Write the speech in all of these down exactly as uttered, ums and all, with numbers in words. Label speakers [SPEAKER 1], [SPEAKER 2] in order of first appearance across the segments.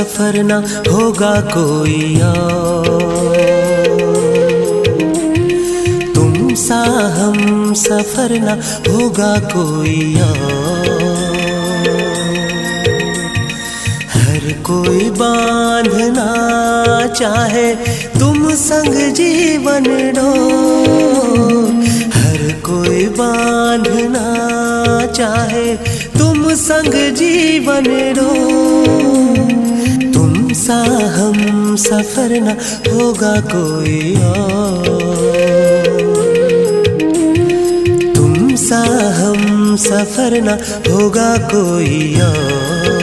[SPEAKER 1] सफर ना होगा कोई और, तुम सा हम सफर ना होगा कोई और। हर कोई बांधना चाहे तुम संग जीवन डोर, हर कोई बांधना चाहे तुम संग जीवन डोर। तुम सा हम सफर न होगा कोई और, तुम सा हम सफर न होगा कोई और।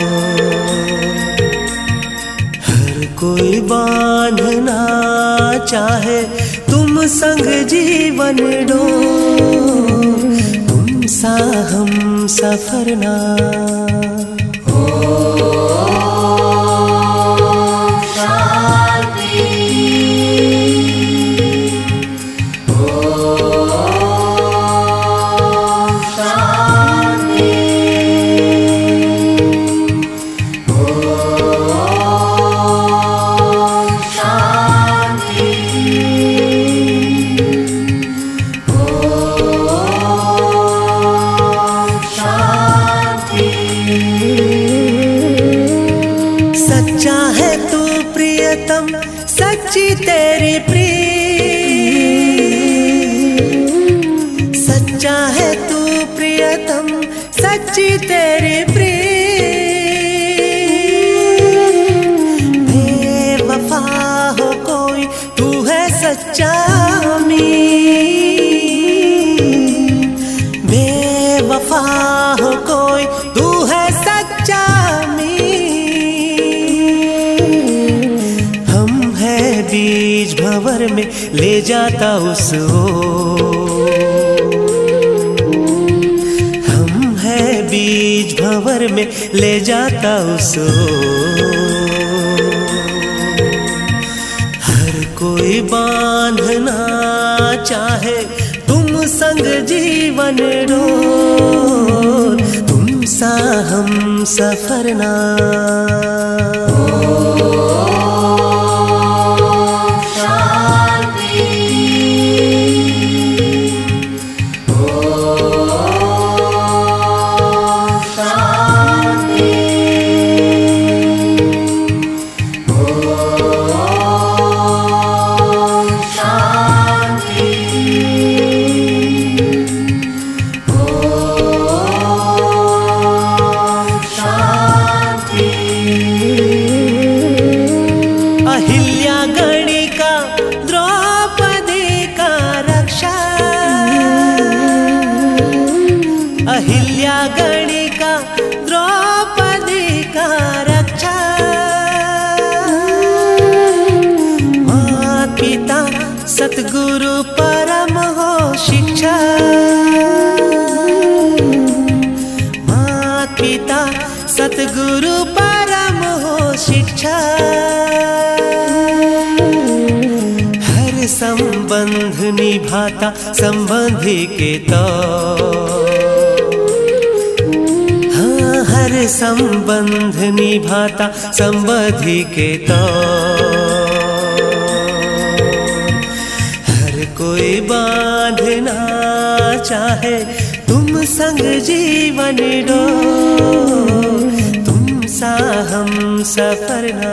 [SPEAKER 1] हर कोई बांधना चाहे तुम संग जीवन डोर, तुम सा हम सफर ना। सच्चा है तू प्रियतम सच्ची तेरी प्रीत, सच्चा है तू प्रियतम सच्ची तेरी प्रीत। बेवफा हो कोई तू है सच्चा मीत, बेवफा हो कोई तू है सच्चा बीज भंवर में ले जाता उस ओर, हम है बीज भंवर में ले जाता उस ओर। हर कोई बांधना चाहे तुम संग जीवन डोर, तुम सा हम सफर ना। अहिल्या गणिका द्रौपदी का रक्षा, अहिल्या गणिका द्रौपदी का रक्षा। माता पिता सतगुरु परम हो शिक्षा, माता पिता सतगुरु परम हो शिक्षा। संबंध निभाता संबंधी के तौर, हाँ हर संबंध निभाता संबंधी के तौर। हर कोई बांधना चाहे तुम संग जीवन डोर, तुम सा हम सफर ना।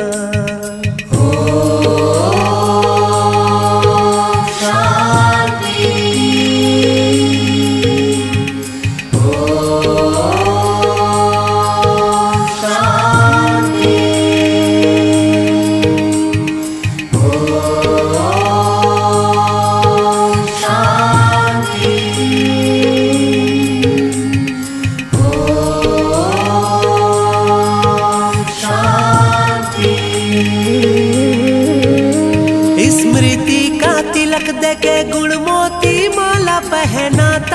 [SPEAKER 1] स्मृति का तिलक देके गुण मोती माला पहनाता,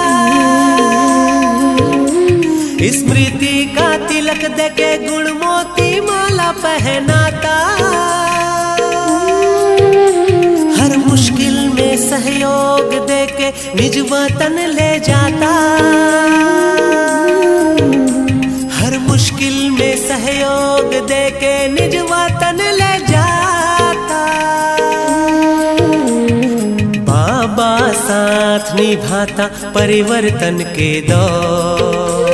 [SPEAKER 1] स्मृति का तिलक देके गुण मोती माला पहनाता। हर मुश्किल में सहयोग देके निज वतन ले जाता, हर मुश्किल में सहयोग निभाता परिवर्तन के दौर।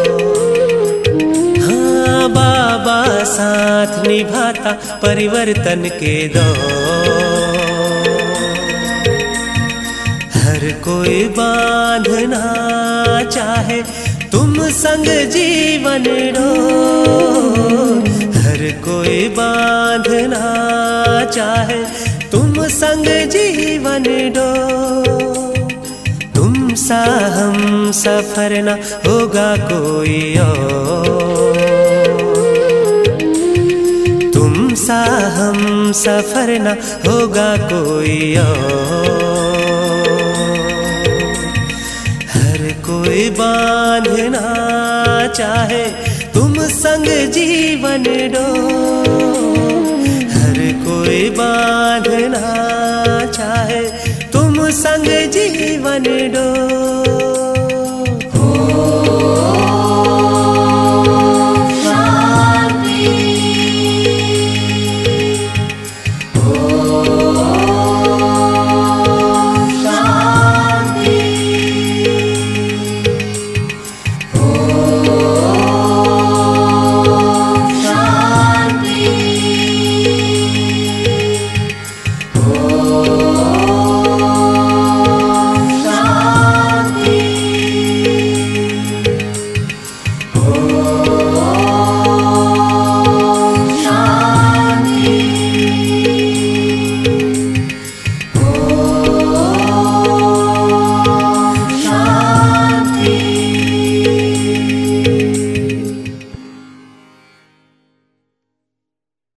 [SPEAKER 1] हाँ बाबा साथ निभाता परिवर्तन के दौर। हर कोई बांधना चाहे तुम संग जीवन डोर। हर कोई बांधना चाहे तुम संग जीवन डोर। तुम सा हम सफर न होगा कोई और। तुम सा हम सफर न होगा कोई और। हर कोई बांधना चाहे तुम संग जीवन डोर। हर कोई बांधना चाहे तुम संग